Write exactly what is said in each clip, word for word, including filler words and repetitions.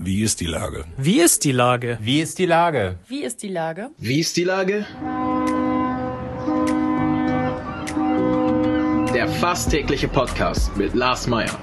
Wie ist die Lage? Wie ist die Lage? Wie ist die Lage? Wie ist die Lage? Wie ist die Lage? Der fast tägliche Podcast mit Lars Meyer.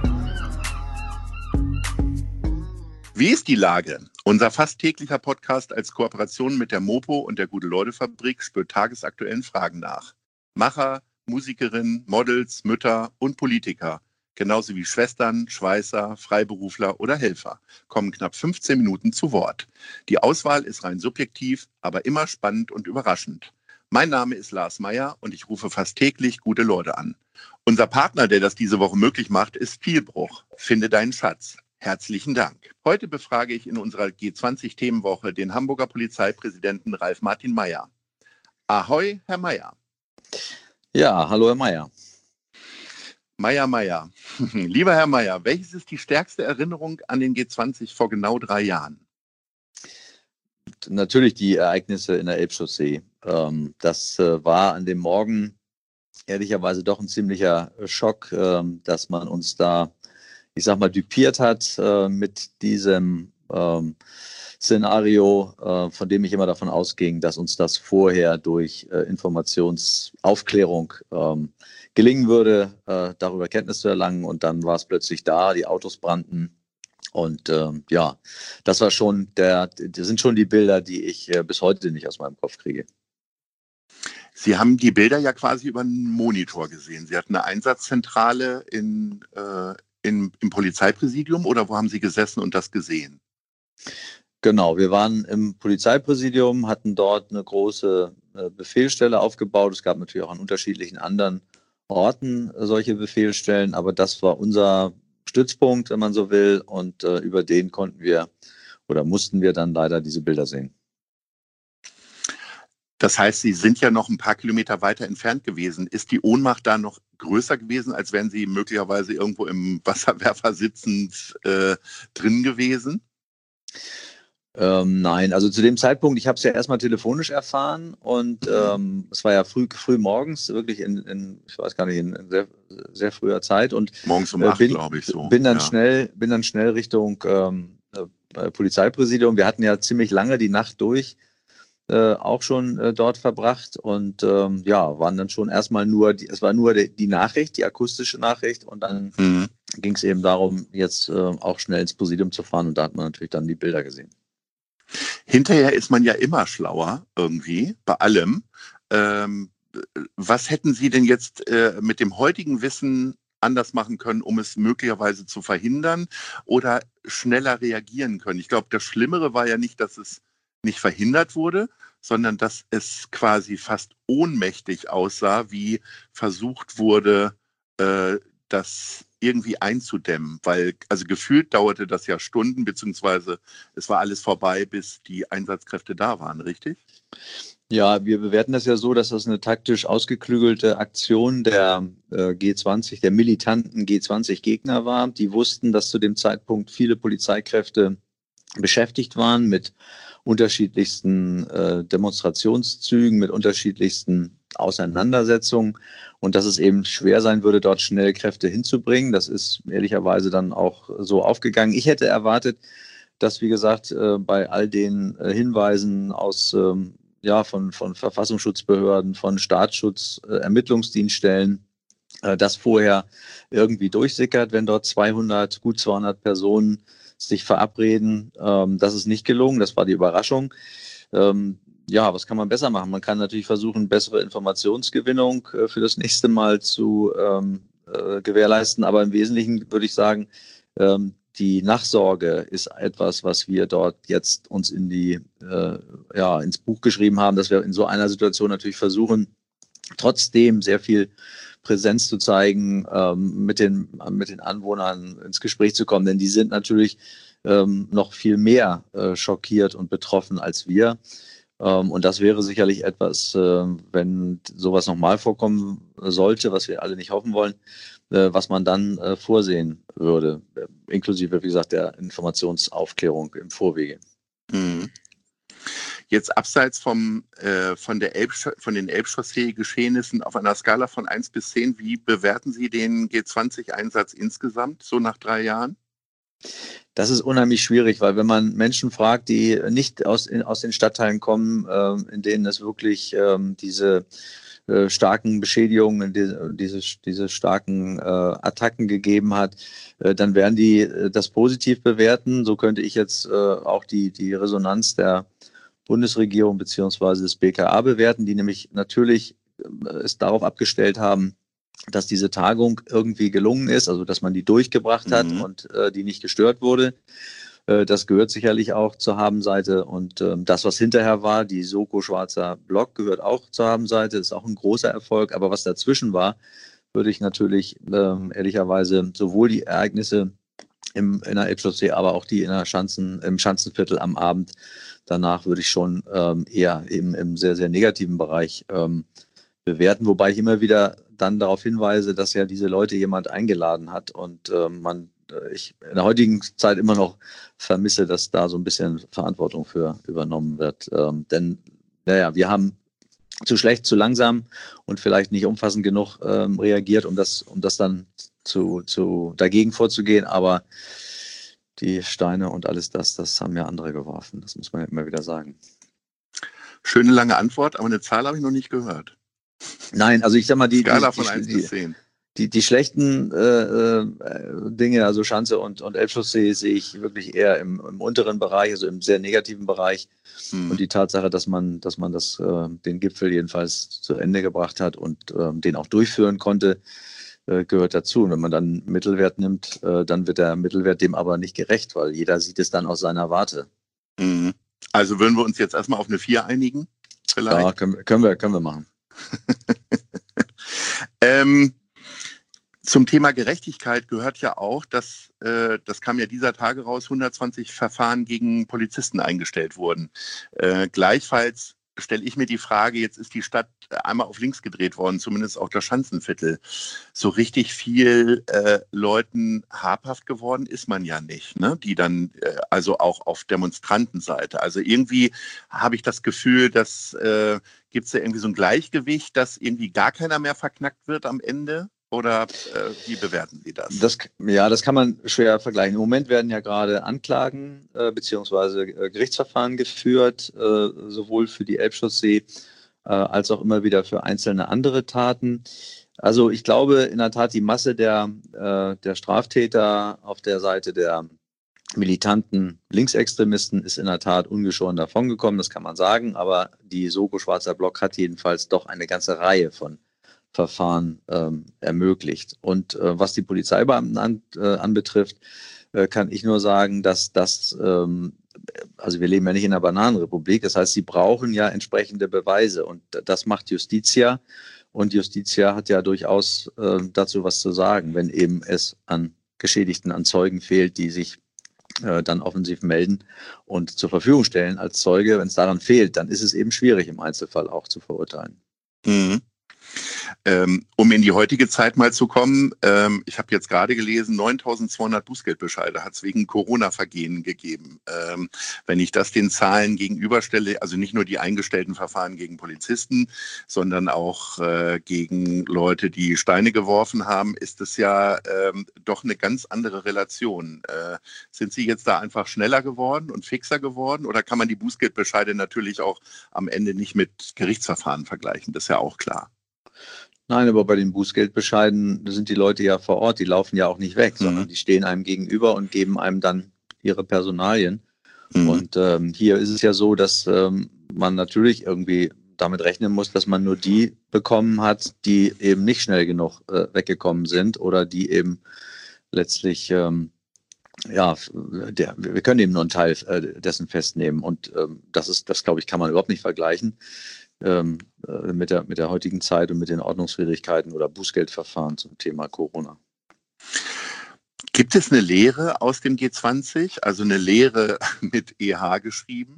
Wie ist die Lage? Unser fast täglicher Podcast als Kooperation mit der Mopo und der Gute-Leute-Fabrik spürt tagesaktuellen Fragen nach. Macher, Musikerinnen, Models, Mütter und Politiker, genauso wie Schwestern, Schweißer, Freiberufler oder Helfer, kommen knapp fünfzehn Minuten zu Wort. Die Auswahl ist rein subjektiv, aber immer spannend und überraschend. Mein Name ist Lars Meyer und ich rufe fast täglich gute Leute an. Unser Partner, der das diese Woche möglich macht, ist Vielbruch. Finde deinen Schatz. Herzlichen Dank. Heute befrage ich in unserer G zwanzig Themenwoche den Hamburger Polizeipräsidenten Ralf Martin Meyer. Ahoi, Herr Meyer. Ja, hallo Herr Meyer. Meyer, Meyer. Lieber Herr Meyer, welches ist die stärkste Erinnerung an den G zwanzig vor genau drei Jahren? Natürlich die Ereignisse in der Elbchaussee. Ähm, das äh, war an dem Morgen ehrlicherweise doch ein ziemlicher Schock, äh, dass man uns da, ich sag mal, düpiert hat äh, mit diesem ähm, Szenario, äh, von dem ich immer davon ausging, dass uns das vorher durch äh, Informationsaufklärung ähm, gelingen würde, äh, darüber Kenntnis zu erlangen. Und dann war es plötzlich da, die Autos brannten. Und ähm, ja, das war schon der, das sind schon die Bilder, die ich äh, bis heute nicht aus meinem Kopf kriege. Sie haben die Bilder ja quasi über einen Monitor gesehen. Sie hatten eine Einsatzzentrale in, äh, in, im Polizeipräsidium oder wo haben Sie gesessen und das gesehen? Genau, wir waren im Polizeipräsidium, hatten dort eine große äh, Befehlsstelle aufgebaut. Es gab natürlich auch an unterschiedlichen anderen Orten äh, solche Befehlsstellen, aber das war unser Stützpunkt, wenn man so will, und äh, über den konnten wir oder mussten wir dann leider diese Bilder sehen. Das heißt, Sie sind ja noch ein paar Kilometer weiter entfernt gewesen. Ist die Ohnmacht da noch größer gewesen, als wären Sie möglicherweise irgendwo im Wasserwerfer sitzend äh, drin gewesen? Ähm, nein, also zu dem Zeitpunkt, ich habe es ja erstmal telefonisch erfahren und ähm, es war ja früh, früh morgens, wirklich in, in ich weiß gar nicht, in, in sehr, sehr früher Zeit und morgens um äh, acht, bin, glaube ich so. Bin dann ja. schnell, bin dann schnell Richtung ähm, äh, Polizeipräsidium. Wir hatten ja ziemlich lange die Nacht durch äh, auch schon äh, dort verbracht und ähm, ja, waren dann schon erstmal nur, die, es war nur die, die Nachricht, die akustische Nachricht und dann mhm. ging es eben darum, jetzt äh, auch schnell ins Präsidium zu fahren und da hat man natürlich dann die Bilder gesehen. Hinterher ist man ja immer schlauer irgendwie, bei allem. Ähm, was hätten Sie denn jetzt äh, mit dem heutigen Wissen anders machen können, um es möglicherweise zu verhindern oder schneller reagieren können? Ich glaube, das Schlimmere war ja nicht, dass es nicht verhindert wurde, sondern dass es quasi fast ohnmächtig aussah, wie versucht wurde, äh, das irgendwie einzudämmen, weil also gefühlt dauerte das ja Stunden, beziehungsweise es war alles vorbei, bis die Einsatzkräfte da waren, richtig? Ja, wir bewerten das ja so, dass das eine taktisch ausgeklügelte Aktion der äh, G zwanzig, der militanten G zwanzig Gegner war. Die wussten, dass zu dem Zeitpunkt viele Polizeikräfte beschäftigt waren mit unterschiedlichsten äh, Demonstrationszügen, mit unterschiedlichsten Auseinandersetzungen und dass es eben schwer sein würde, dort schnell Kräfte hinzubringen. Das ist ehrlicherweise dann auch so aufgegangen. Ich hätte erwartet, dass, wie gesagt, äh, bei all den äh, Hinweisen aus ähm, ja, von, von Verfassungsschutzbehörden, von Staatsschutz, äh, Ermittlungsdienststellen, äh, das vorher irgendwie durchsickert, wenn dort zweihundert, gut zweihundert Personen sich verabreden. Ähm, das ist nicht gelungen, das war die Überraschung. Ähm, ja, was kann man besser machen? Man kann natürlich versuchen, bessere Informationsgewinnung äh, für das nächste Mal zu ähm, äh, gewährleisten, aber im Wesentlichen würde ich sagen, ähm, die Nachsorge ist etwas, was wir dort jetzt uns in die, äh, ja, ins Buch geschrieben haben, dass wir in so einer Situation natürlich versuchen, trotzdem sehr viel Präsenz zu zeigen, ähm, mit den, mit den Anwohnern ins Gespräch zu kommen, denn die sind natürlich ähm, noch viel mehr äh, schockiert und betroffen als wir. Ähm, und das wäre sicherlich etwas, äh, wenn sowas nochmal vorkommen sollte, was wir alle nicht hoffen wollen, äh, was man dann äh, vorsehen würde, äh, inklusive, wie gesagt, der Informationsaufklärung im Vorwege. Mhm. Jetzt abseits vom, äh, von, der Elb, von den Elbchaussee-Geschehnissen auf einer Skala von eins bis zehn, wie bewerten Sie den G zwanzig Einsatz insgesamt, so nach drei Jahren? Das ist unheimlich schwierig, weil wenn man Menschen fragt, die nicht aus, in, aus den Stadtteilen kommen, äh, in denen es wirklich ähm, diese äh, starken Beschädigungen, diese, diese, diese starken äh, Attacken gegeben hat, äh, dann werden die äh, das positiv bewerten. So könnte ich jetzt äh, auch die, die Resonanz der Bundesregierung beziehungsweise des B K A bewerten, die nämlich natürlich äh, es darauf abgestellt haben, dass diese Tagung irgendwie gelungen ist, also dass man die durchgebracht hat mhm. und äh, die nicht gestört wurde. Äh, das gehört sicherlich auch zur Habenseite. Und äh, das, was hinterher war, die Soko Schwarzer Block, gehört auch zur Habenseite. Das ist auch ein großer Erfolg. Aber was dazwischen war, würde ich natürlich äh, ehrlicherweise sowohl die Ereignisse im, in der Elbchaussee, aber auch die in der Schanzen, im Schanzenviertel am Abend danach würde ich schon ähm, eher eben im sehr, sehr negativen Bereich ähm, bewerten. Wobei ich immer wieder dann darauf hinweise, dass ja diese Leute jemand eingeladen hat und äh, man, äh, ich in der heutigen Zeit immer noch vermisse, dass da so ein bisschen Verantwortung für übernommen wird. Ähm, denn, naja, wir haben zu schlecht, zu langsam und vielleicht nicht umfassend genug ähm, reagiert, um das, um das dann zu, zu dagegen vorzugehen, aber die Steine und alles das, das haben ja andere geworfen. Das muss man ja immer wieder sagen. Schöne lange Antwort, aber eine Zahl habe ich noch nicht gehört. Nein, also ich sag mal, die, Skala die, von die, eins die, bis zehn. Die, die schlechten äh, äh, Dinge, also Schanze und, und Elbchaussee, sehe ich wirklich eher im, im unteren Bereich, also im sehr negativen Bereich. Hm. Und die Tatsache, dass man, dass man das, äh, den Gipfel jedenfalls zu Ende gebracht hat und äh, den auch durchführen konnte, äh, gehört dazu. Und wenn man dann Mittelwert nimmt, äh, dann wird der Mittelwert dem aber nicht gerecht, weil jeder sieht es dann aus seiner Warte. Hm. Also würden wir uns jetzt erstmal auf eine vier einigen? Vielleicht? Ja, können, können, wir, können wir machen. ähm, Zum Thema Gerechtigkeit gehört ja auch, dass, äh, das kam ja dieser Tage raus, hundertzwanzig Verfahren gegen Polizisten eingestellt wurden. Äh, gleichfalls stelle ich mir die Frage, jetzt ist die Stadt einmal auf links gedreht worden, zumindest auch das Schanzenviertel. So richtig viel äh, Leuten habhaft geworden ist man ja nicht, ne? Die dann, äh, also auch auf Demonstrantenseite. Also irgendwie habe ich das Gefühl, dass äh, gibt es da irgendwie so ein Gleichgewicht, dass irgendwie gar keiner mehr verknackt wird am Ende? Oder äh, wie bewerten Sie das? das? Ja, das kann man schwer vergleichen. Im Moment werden ja gerade Anklagen äh, bzw. äh, Gerichtsverfahren geführt, äh, sowohl für die Elbchaussee äh, als auch immer wieder für einzelne andere Taten. Also ich glaube in der Tat, die Masse der, äh, der Straftäter auf der Seite der militanten Linksextremisten ist in der Tat ungeschoren davongekommen, das kann man sagen. Aber die Soko Schwarzer Block hat jedenfalls doch eine ganze Reihe von Verfahren ähm, ermöglicht. Und äh, was die Polizeibeamten an, äh, anbetrifft, äh, kann ich nur sagen, dass das, ähm, also wir leben ja nicht in einer Bananenrepublik, das heißt, sie brauchen ja entsprechende Beweise und das macht Justitia und Justitia hat ja durchaus äh, dazu was zu sagen, wenn eben es an Geschädigten, an Zeugen fehlt, die sich äh, dann offensiv melden und zur Verfügung stellen als Zeuge. Wenn es daran fehlt, dann ist es eben schwierig im Einzelfall auch zu verurteilen. Mhm. Ähm, um in die heutige Zeit mal zu kommen, ähm, ich habe jetzt gerade gelesen, neuntausendzweihundert Bußgeldbescheide hat es wegen Corona-Vergehen gegeben. Ähm, wenn ich das den Zahlen gegenüberstelle, also nicht nur die eingestellten Verfahren gegen Polizisten, sondern auch äh, gegen Leute, die Steine geworfen haben, ist es ja ähm, doch eine ganz andere Relation. Äh, sind Sie jetzt da einfach schneller geworden und fixer geworden oder kann man die Bußgeldbescheide natürlich auch am Ende nicht mit Gerichtsverfahren vergleichen? Das ist ja auch klar. Nein, aber bei den Bußgeldbescheiden sind die Leute ja vor Ort, die laufen ja auch nicht weg, mhm. sondern die stehen einem gegenüber und geben einem dann ihre Personalien. Mhm. Und ähm, hier ist es ja so, dass ähm, man natürlich irgendwie damit rechnen muss, dass man nur die bekommen hat, die eben nicht schnell genug äh, weggekommen sind oder die eben letztlich, ähm, ja, der, wir können eben nur einen Teil äh, dessen festnehmen. Und ähm, das ist, das glaube ich, kann man überhaupt nicht vergleichen. Ähm, äh, mit der, mit der heutigen Zeit und mit den Ordnungswidrigkeiten oder Bußgeldverfahren zum Thema Corona. Gibt es eine Lehre aus dem G zwanzig, also eine Lehre mit E H geschrieben?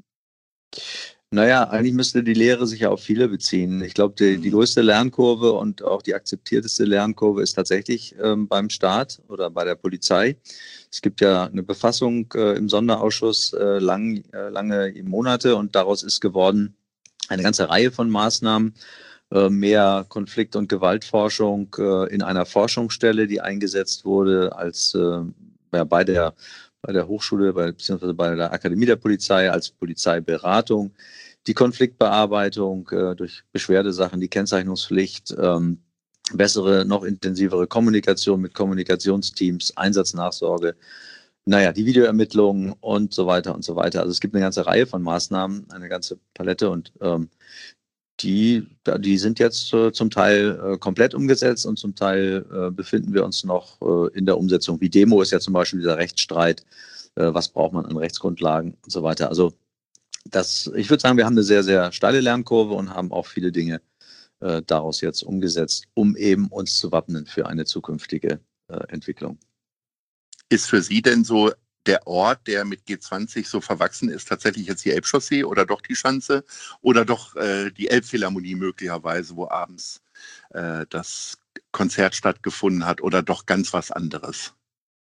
Naja, eigentlich müsste die Lehre sich ja auf viele beziehen. Ich glaube, die, die größte Lernkurve und auch die akzeptierteste Lernkurve ist tatsächlich ähm, beim Staat oder bei der Polizei. Es gibt ja eine Befassung äh, im Sonderausschuss äh, lang, äh, lange Monate und daraus ist geworden, eine ganze Reihe von Maßnahmen, äh, mehr Konflikt- und Gewaltforschung äh, in einer Forschungsstelle, die eingesetzt wurde als äh, ja, bei der bei der Hochschule, bei, beziehungsweise bei der Akademie der Polizei als Polizeiberatung, die Konfliktbearbeitung äh, durch Beschwerdesachen, die Kennzeichnungspflicht, ähm, bessere, noch intensivere Kommunikation mit Kommunikationsteams, Einsatznachsorge, naja, die Videoermittlungen und so weiter und so weiter. Also es gibt eine ganze Reihe von Maßnahmen, eine ganze Palette und ähm, die, die sind jetzt äh, zum Teil äh, komplett umgesetzt und zum Teil äh, befinden wir uns noch äh, in der Umsetzung. Wie Demo ist ja zum Beispiel dieser Rechtsstreit, äh, was braucht man an Rechtsgrundlagen und so weiter. Also das, ich würde sagen, wir haben eine sehr, sehr steile Lernkurve und haben auch viele Dinge äh, daraus jetzt umgesetzt, um eben uns zu wappnen für eine zukünftige äh, Entwicklung. Ist für Sie denn so der Ort, der mit G zwanzig so verwachsen ist, tatsächlich jetzt die Elbchaussee oder doch die Schanze oder doch äh, die Elbphilharmonie möglicherweise, wo abends äh, das Konzert stattgefunden hat oder doch ganz was anderes?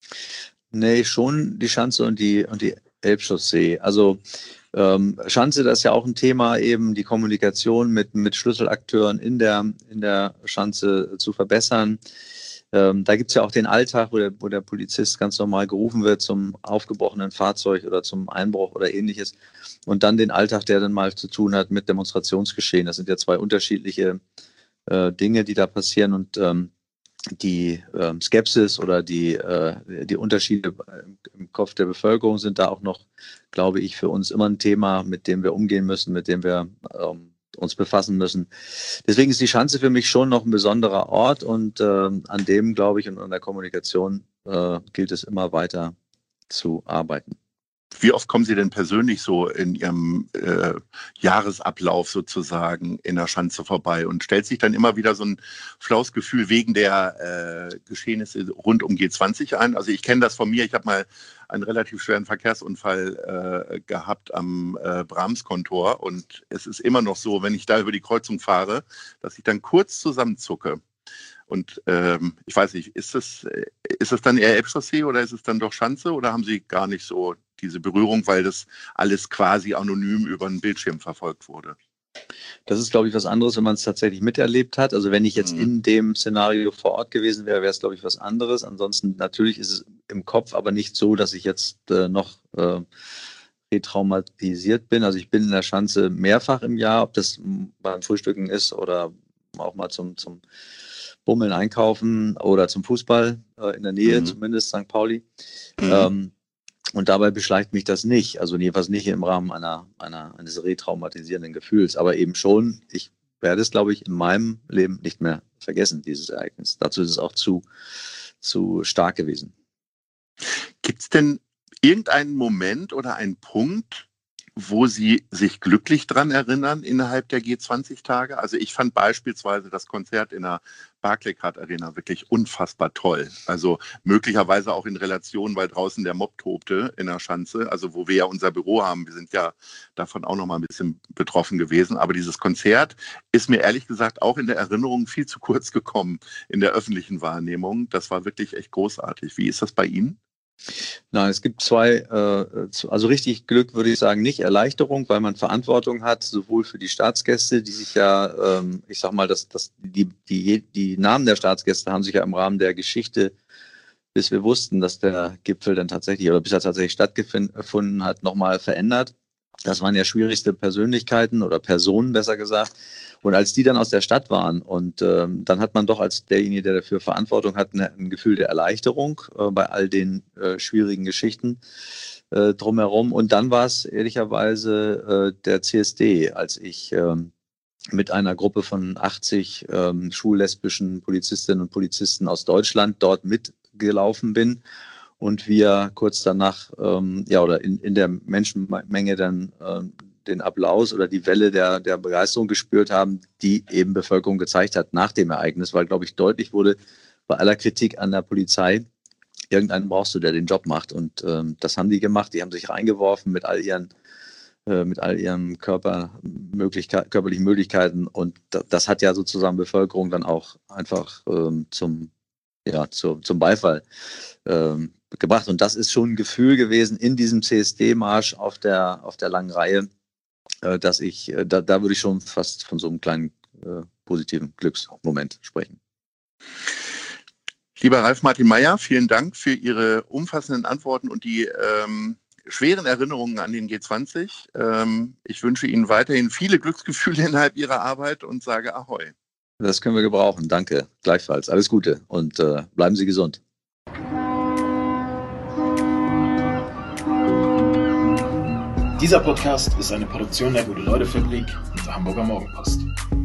Nee, schon die Schanze und die, und die Elbchaussee. Also ähm, Schanze, das ist ja auch ein Thema, eben die Kommunikation mit, mit Schlüsselakteuren in der, in der Schanze zu verbessern. Ähm, da gibt es ja auch den Alltag, wo der, wo der Polizist ganz normal gerufen wird zum aufgebrochenen Fahrzeug oder zum Einbruch oder ähnliches. Und dann den Alltag, der dann mal zu tun hat mit Demonstrationsgeschehen. Das sind ja zwei unterschiedliche äh, Dinge, die da passieren. Und ähm, die äh, Skepsis oder die, äh, die Unterschiede im Kopf der Bevölkerung sind da auch noch, glaube ich, für uns immer ein Thema, mit dem wir umgehen müssen, mit dem wir ähm, uns befassen müssen. Deswegen ist die Schanze für mich schon noch ein besonderer Ort und äh, an dem, glaube ich, und an der Kommunikation äh, gilt es immer weiter zu arbeiten. Wie oft kommen Sie denn persönlich so in Ihrem äh, Jahresablauf sozusagen in der Schanze vorbei und stellt sich dann immer wieder so ein flaues Gefühl wegen der äh, Geschehnisse rund um G zwanzig ein? Also ich kenne das von mir, ich habe mal einen relativ schweren Verkehrsunfall äh, gehabt am äh, Brahms-Kontor und es ist immer noch so, wenn ich da über die Kreuzung fahre, dass ich dann kurz zusammenzucke. Und ähm, ich weiß nicht, ist das, ist das dann eher Elbchaussee oder ist es dann doch Schanze oder haben Sie gar nicht so diese Berührung, weil das alles quasi anonym über einen Bildschirm verfolgt wurde? Das ist, glaube ich, was anderes, wenn man es tatsächlich miterlebt hat. Also wenn ich jetzt mhm. in dem Szenario vor Ort gewesen wäre, wäre es, glaube ich, was anderes. Ansonsten natürlich ist es im Kopf, aber nicht so, dass ich jetzt äh, noch äh, retraumatisiert bin. Also ich bin in der Schanze mehrfach im Jahr, ob das beim Frühstücken ist oder auch mal zum, zum Bummeln, Einkaufen oder zum Fußball, äh, in der Nähe mhm. zumindest, Sankt Pauli. Mhm. Ähm, und dabei beschleicht mich das nicht, also jedenfalls nicht im Rahmen einer, einer, eines retraumatisierenden Gefühls, aber eben schon, ich werde es, glaube ich, in meinem Leben nicht mehr vergessen, dieses Ereignis. Dazu ist es auch zu, zu stark gewesen. Gibt es denn irgendeinen Moment oder einen Punkt, wo Sie sich glücklich dran erinnern innerhalb der G zwanzig Tage? Also ich fand beispielsweise das Konzert in der Barclaycard Arena wirklich unfassbar toll. Also möglicherweise auch in Relation, weil draußen der Mob tobte in der Schanze, also wo wir ja unser Büro haben. Wir sind ja davon auch noch mal ein bisschen betroffen gewesen. Aber dieses Konzert ist mir ehrlich gesagt auch in der Erinnerung viel zu kurz gekommen in der öffentlichen Wahrnehmung. Das war wirklich echt großartig. Wie ist das bei Ihnen? Nein, es gibt zwei, äh, also richtig Glück würde ich sagen, nicht Erleichterung, weil man Verantwortung hat, sowohl für die Staatsgäste, die sich ja, ähm, ich sag mal, das, das, die, die, die Namen der Staatsgäste haben sich ja im Rahmen der Geschichte, bis wir wussten, dass der Gipfel dann tatsächlich, oder bis er tatsächlich stattgefunden hat, nochmal verändert. Das waren ja schwierigste Persönlichkeiten oder Personen, besser gesagt. Und als die dann aus der Stadt waren und ähm, dann hat man doch als derjenige, der dafür Verantwortung hat, eine, ein Gefühl der Erleichterung äh, bei all den äh, schwierigen Geschichten äh, drumherum. Und dann war es ehrlicherweise äh, der C S D, als ich ähm, mit einer Gruppe von achtzig ähm, schullesbischen Polizistinnen und Polizisten aus Deutschland dort mitgelaufen bin. Und wir kurz danach, ähm, ja, oder in, in der Menschenmenge dann ähm, den Applaus oder die Welle der, der Begeisterung gespürt haben, die eben Bevölkerung gezeigt hat nach dem Ereignis, weil, glaube ich, deutlich wurde bei aller Kritik an der Polizei, irgendeinen brauchst du, der den Job macht. Und ähm, das haben die gemacht. Die haben sich reingeworfen mit all ihren, äh, mit all ihren Körpermöglichkeit, körperlichen Möglichkeiten. Und das, das hat ja sozusagen Bevölkerung dann auch einfach ähm, zum, ja, zu, zum Beifall ähm, gebracht. Und das ist schon ein Gefühl gewesen in diesem C S D-Marsch auf der, auf der langen Reihe, äh, dass ich, äh, da, da würde ich schon fast von so einem kleinen äh, positiven Glücksmoment sprechen. Lieber Ralf Martin Meyer, vielen Dank für Ihre umfassenden Antworten und die ähm, schweren Erinnerungen an den G zwanzig. Ähm, ich wünsche Ihnen weiterhin viele Glücksgefühle innerhalb Ihrer Arbeit und sage Ahoi. Das können wir gebrauchen. Danke. Gleichfalls. Alles Gute und äh, bleiben Sie gesund. Dieser Podcast ist eine Produktion der Gute-Leute-Fabrik und der Hamburger Morgenpost.